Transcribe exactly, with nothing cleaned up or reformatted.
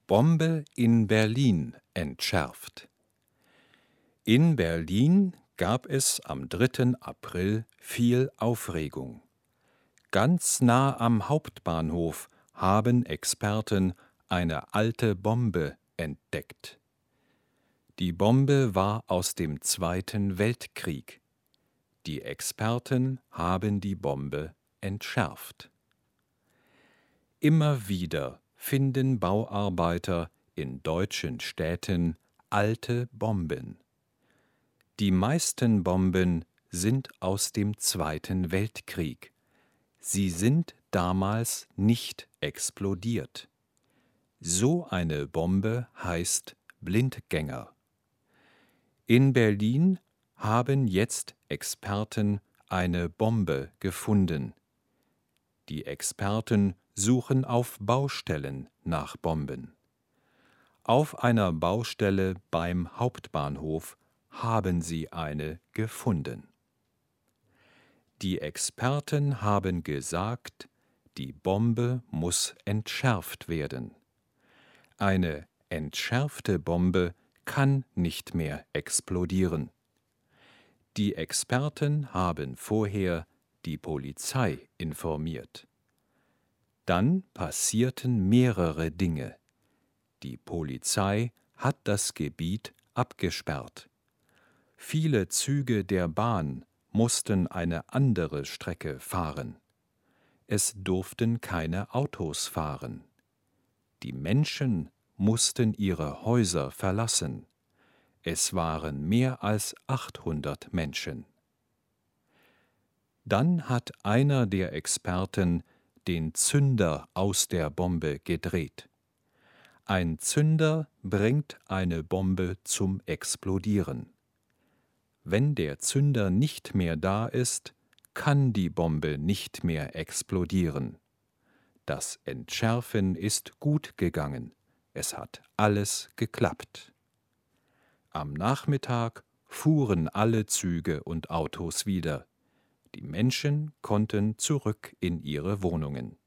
Bombe in Berlin entschärft. In Berlin gab es am dritten April viel Aufregung. Ganz nah am Hauptbahnhof haben Experten eine alte Bombe entdeckt. Die Bombe war aus dem Zweiten Weltkrieg. Die Experten haben die Bombe entschärft. Immer wieder finden Bauarbeiter in deutschen Städten alte Bomben. Die meisten Bomben sind aus dem Zweiten Weltkrieg. Sie sind damals nicht explodiert. So eine Bombe heißt Blindgänger. In Berlin haben jetzt Experten eine Bombe gefunden. Die Experten suchen auf Baustellen nach Bomben. Auf einer Baustelle beim Hauptbahnhof haben sie eine gefunden. Die Experten haben gesagt, die Bombe muss entschärft werden. Eine entschärfte Bombe kann nicht mehr explodieren. Die Experten haben vorher die Polizei informiert. Dann passierten mehrere Dinge. Die Polizei hat das Gebiet abgesperrt. Viele Züge der Bahn mussten eine andere Strecke fahren. Es durften keine Autos fahren. Die Menschen mussten ihre Häuser verlassen. Es waren mehr als achthundert Menschen. Dann hat einer der Experten den Zünder aus der Bombe gedreht. Ein Zünder bringt eine Bombe zum Explodieren. Wenn der Zünder nicht mehr da ist, kann die Bombe nicht mehr explodieren. Das Entschärfen ist gut gegangen. Es hat alles geklappt. Am Nachmittag fuhren alle Züge und Autos wieder. Die Menschen konnten zurück in ihre Wohnungen.